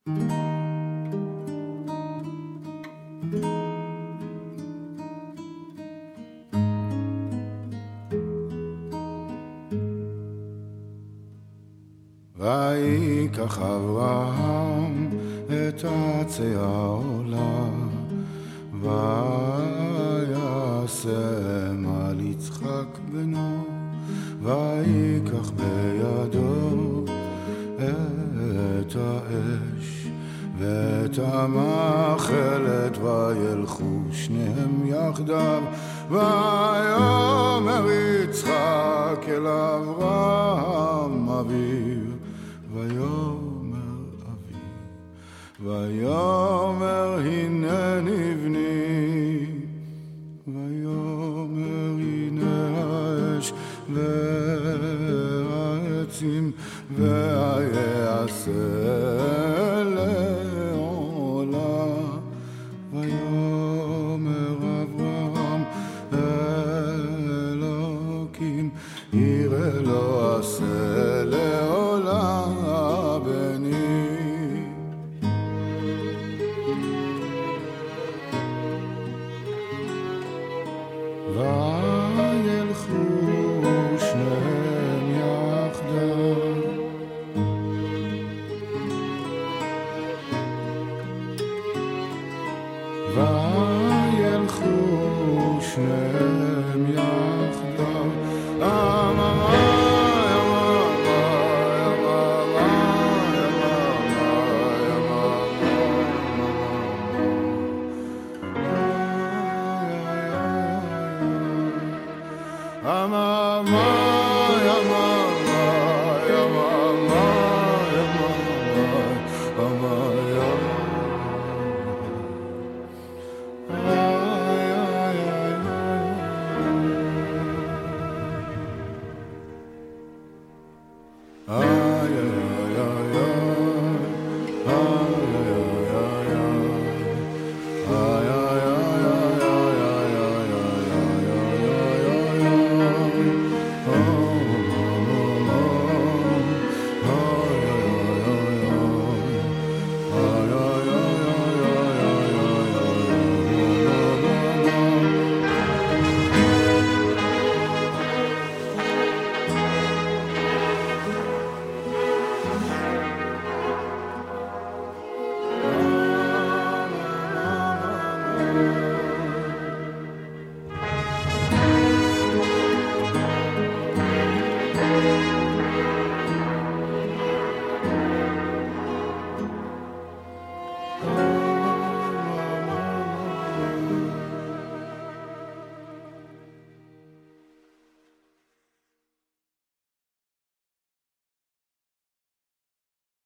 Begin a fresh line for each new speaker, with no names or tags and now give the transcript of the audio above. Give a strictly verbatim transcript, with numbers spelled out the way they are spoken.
ויקח אברהם את עצי העולם וישם על יצחק בנו ויקח בידו את האש ואת המאכלת וילכו שניהם יחדיו ויאמר יצחק אל אברהם אביו ויאמר אבי ויאמר הנני בני ויאמר הנה האש והעצים ויעשה לעולה ויאמר אברהם אלוקים יראה לא עשה לעולה בני וילכו שניהם יחדיו וילכו שניהם יחדיו